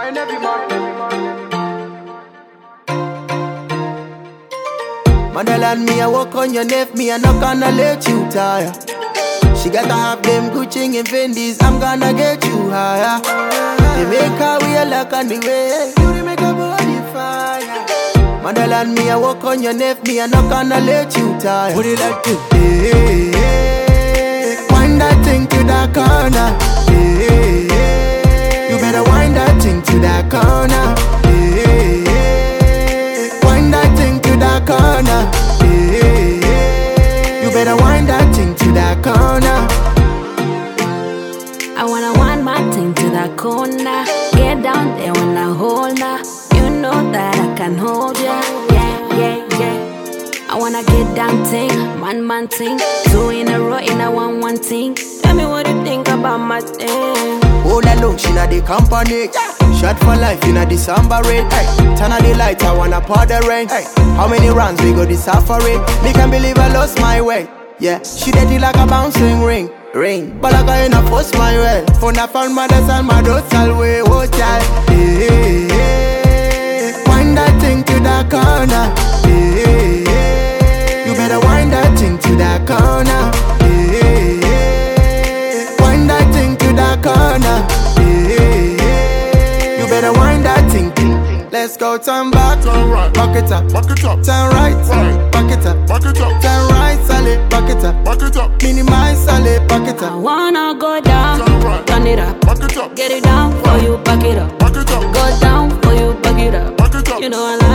and every man. Motherland, me, I walk on your neck, me, I'm not gonna let you tire. She gotta have them Gucci and Fendi's, I'm gonna get you higher. They make her way like on the way, you make her body fire. Motherland, me, I walk on your neck, me, I'm not gonna let you tire. Put it like this, hey, hey. Wind that thing to that corner, hey, hey. You better wind that thing to that corner, hey, hey. Wind that thing to that corner, hey, hey. You better wind that thing to that corner. I wanna wind my thing to that corner. Get down there when I hold ya. You know that I can hold ya. Yeah, yeah, yeah. I wanna get down thing, man thing. 2 in a row in a one thing. Tell me what you think about my thing. All alone, she not the company. Shot for life, you know the samba rain. Hey, turn on the lights, I wanna pour the rain. Hey, how many rounds we go this suffering? Me can't believe I lost my way. Yeah, she did it like a bouncing ring. But like I ain't a force my way. For na found mothers and my dorsal way. Oh child, hey, hey. Wind that thing to that corner, hey, hey. You better wind that thing to that corner, hey, hey. Wind that thing to that corner, hey, hey. You better wind that thing. Let's go, turn back, Turn right, back it up, turn right, Right. back it up, turn right, solid, back it up, minimize, solid, back it I up. wanna go down, Turn right. turn it up. back it up, Get it down for you, back it up. back it up, Go down for you, back it up. back it up. You know I like